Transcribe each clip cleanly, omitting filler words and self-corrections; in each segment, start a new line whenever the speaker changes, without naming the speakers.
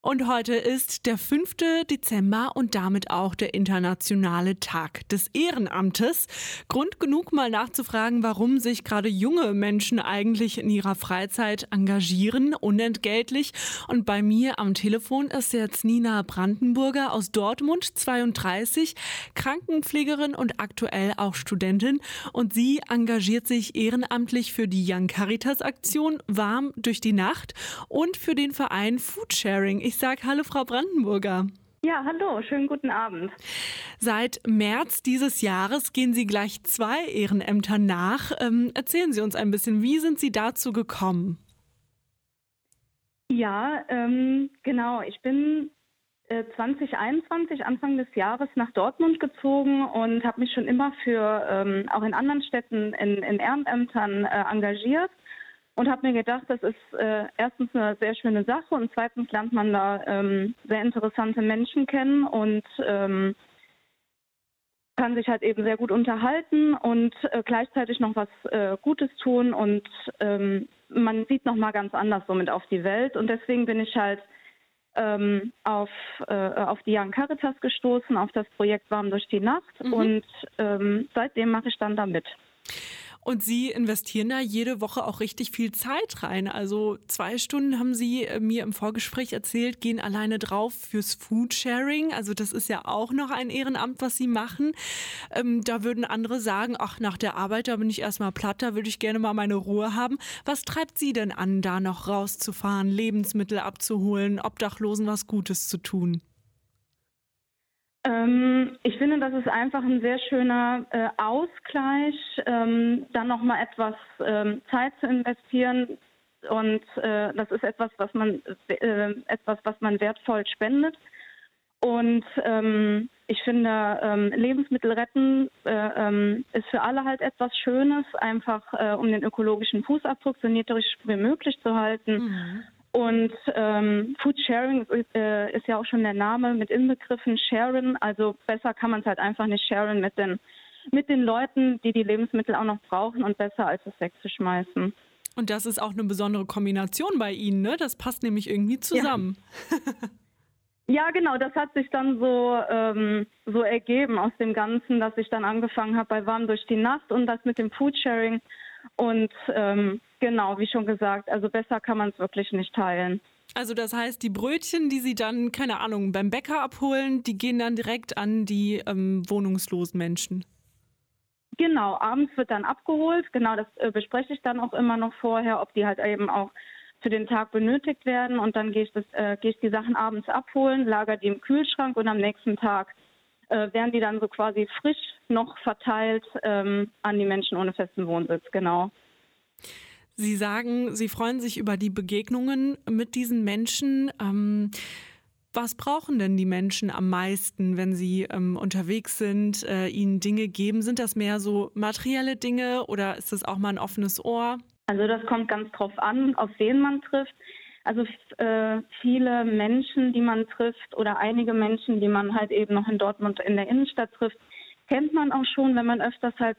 Und heute ist der 5. Dezember und damit auch der internationale Tag des Ehrenamtes. Grund genug, mal nachzufragen, warum sich gerade junge Menschen eigentlich in ihrer Freizeit engagieren, unentgeltlich. Und bei mir am Telefon ist jetzt Nina Brandenburger aus Dortmund, 32, Krankenpflegerin und aktuell auch Studentin. Und sie engagiert sich ehrenamtlich für die Young Caritas Aktion Warm durch die Nacht und für den Verein Foodsharing. Ich sage hallo, Frau Brandenburger.
Ja, hallo, schönen guten Abend.
Seit März dieses Jahres gehen Sie gleich 2 Ehrenämtern nach. Erzählen Sie uns ein bisschen, wie sind Sie dazu gekommen?
Ja, genau. Ich bin 2021, Anfang des Jahres, nach Dortmund gezogen und habe mich schon immer für auch in anderen Städten in Ehrenämtern engagiert und habe mir gedacht, das ist erstens eine sehr schöne Sache und zweitens lernt man da sehr interessante Menschen kennen und kann sich halt eben sehr gut unterhalten und gleichzeitig noch was Gutes tun und man sieht noch mal ganz anders somit auf die Welt und deswegen bin ich halt auf die Young Caritas gestoßen, auf das Projekt Warm durch die Nacht und seitdem mache ich dann da mit.
Und Sie investieren da jede Woche auch richtig viel Zeit rein. Also 2 Stunden haben Sie mir im Vorgespräch erzählt, gehen alleine drauf fürs Foodsharing. Also das ist ja auch noch ein Ehrenamt, was Sie machen. Da würden andere sagen, ach, nach der Arbeit, da bin ich erstmal platt, da würde ich gerne mal meine Ruhe haben. Was treibt Sie denn an, da noch rauszufahren, Lebensmittel abzuholen, Obdachlosen was Gutes zu tun?
Ich finde, das ist einfach ein sehr schöner Ausgleich, dann nochmal etwas Zeit zu investieren. Und das ist etwas, was man wertvoll spendet. Und ich finde, Lebensmittel retten ist für alle halt etwas Schönes, einfach um den ökologischen Fußabdruck so niedrig wie möglich zu halten. Und Foodsharing ist ja auch schon der Name mit inbegriffen, sharen. Also besser kann man es halt einfach nicht sharen mit den Leuten, die die Lebensmittel auch noch brauchen und besser als es wegzuschmeißen.
Und das ist auch eine besondere Kombination bei Ihnen, ne? Das passt nämlich irgendwie zusammen.
Ja, genau, das hat sich dann so ergeben aus dem Ganzen, dass ich dann angefangen habe bei Warm durch die Nacht und das mit dem Foodsharing. Und genau, wie schon gesagt, also besser kann man es wirklich nicht teilen.
Also das heißt, die Brötchen, die Sie dann, keine Ahnung, beim Bäcker abholen, die gehen dann direkt an die wohnungslosen Menschen.
Genau, abends wird dann abgeholt. Genau, das bespreche ich dann auch immer noch vorher, ob die halt eben auch für den Tag benötigt werden. Und dann gehe ich die Sachen abends abholen, lagere die im Kühlschrank und am nächsten Tag werden die dann so quasi frisch noch verteilt an die Menschen ohne festen Wohnsitz, genau.
Sie sagen, Sie freuen sich über die Begegnungen mit diesen Menschen. Was brauchen denn die Menschen am meisten, wenn sie unterwegs sind, ihnen Dinge geben? Sind das mehr so materielle Dinge oder ist das auch mal ein offenes Ohr?
Also das kommt ganz drauf an, auf wen man trifft. Also viele Menschen, die man trifft oder einige Menschen, die man halt eben noch in Dortmund in der Innenstadt trifft, kennt man auch schon, wenn man öfters halt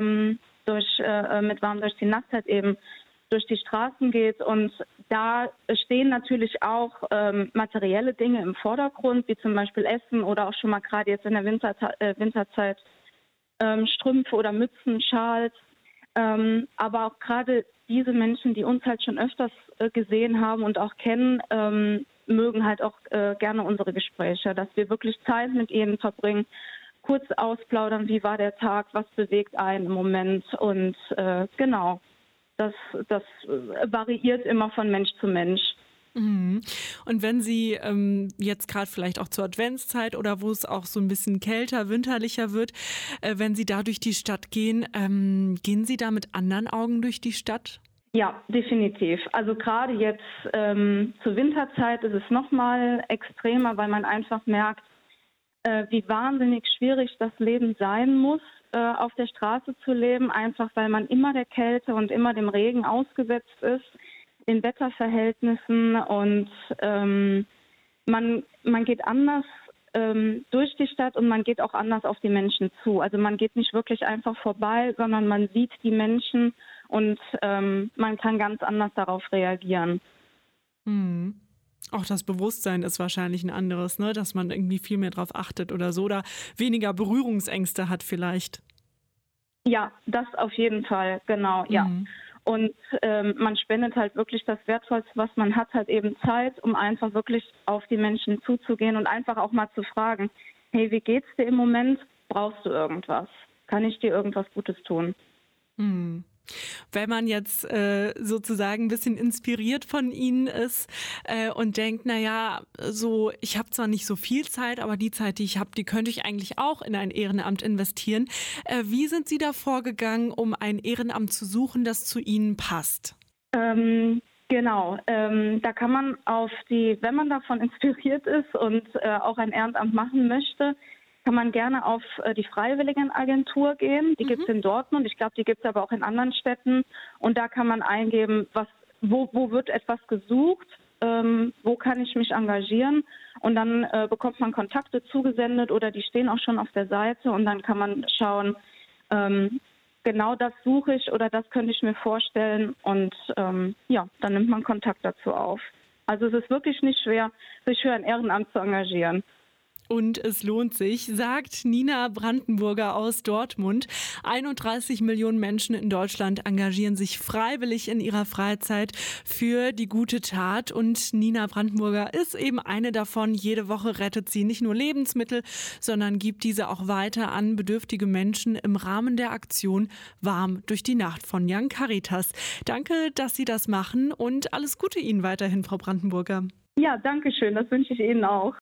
mit Warm durch die Nacht halt eben durch die Straßen geht. Und da stehen natürlich auch materielle Dinge im Vordergrund, wie zum Beispiel Essen oder auch schon mal gerade jetzt in der Winterzeit Strümpfe oder Mützen, Schals. Aber auch gerade diese Menschen, die uns halt schon öfters gesehen haben und auch kennen, mögen halt auch gerne unsere Gespräche, dass wir wirklich Zeit mit ihnen verbringen, kurz ausplaudern, wie war der Tag, was bewegt einen im Moment und genau, das variiert immer von Mensch zu Mensch.
Mhm. Und wenn Sie jetzt gerade vielleicht auch zur Adventszeit oder wo es auch so ein bisschen kälter, winterlicher wird, wenn Sie da durch die Stadt gehen, gehen Sie da mit anderen Augen durch die Stadt?
Ja, definitiv. Also gerade jetzt zur Winterzeit ist es nochmal extremer, weil man einfach merkt, wie wahnsinnig schwierig das Leben sein muss, auf der Straße zu leben, einfach weil man immer der Kälte und immer dem Regen ausgesetzt ist, den Wetterverhältnissen und man geht anders durch die Stadt und man geht auch anders auf die Menschen zu. Also man geht nicht wirklich einfach vorbei, sondern man sieht die Menschen und man kann ganz anders darauf reagieren.
Mhm. Auch das Bewusstsein ist wahrscheinlich ein anderes, ne? Dass man irgendwie viel mehr drauf achtet oder so oder weniger Berührungsängste hat vielleicht.
Ja, das auf jeden Fall, genau, ja.
Mhm.
Und man spendet halt wirklich das Wertvollste, was man hat, halt eben Zeit, um einfach wirklich auf die Menschen zuzugehen und einfach auch mal zu fragen, hey, wie geht's dir im Moment? Brauchst du irgendwas? Kann ich dir irgendwas Gutes tun?
Mhm. Wenn man jetzt sozusagen ein bisschen inspiriert von Ihnen ist und denkt, naja, so, ich habe zwar nicht so viel Zeit, aber die Zeit, die ich habe, die könnte ich eigentlich auch in ein Ehrenamt investieren. Wie sind Sie da vorgegangen, um ein Ehrenamt zu suchen, das zu Ihnen passt?
Genau, da kann man wenn man davon inspiriert ist und auch ein Ehrenamt machen möchte, kann man gerne auf die Freiwilligenagentur gehen. Die gibt es in Dortmund, ich glaube, die gibt es aber auch in anderen Städten. Und da kann man eingeben, wo wird etwas gesucht, wo kann ich mich engagieren. Und dann bekommt man Kontakte zugesendet oder die stehen auch schon auf der Seite. Und dann kann man schauen, genau das suche ich oder das könnte ich mir vorstellen. Und ja, dann nimmt man Kontakt dazu auf. Also es ist wirklich nicht schwer, sich für ein Ehrenamt zu engagieren.
Und es lohnt sich, sagt Nina Brandenburger aus Dortmund. 31 Millionen Menschen in Deutschland engagieren sich freiwillig in ihrer Freizeit für die gute Tat. Und Nina Brandenburger ist eben eine davon. Jede Woche rettet sie nicht nur Lebensmittel, sondern gibt diese auch weiter an bedürftige Menschen im Rahmen der Aktion Warm durch die Nacht von Young Caritas. Danke, dass Sie das machen und alles Gute Ihnen weiterhin, Frau Brandenburger.
Ja, danke schön. Das wünsche ich Ihnen auch.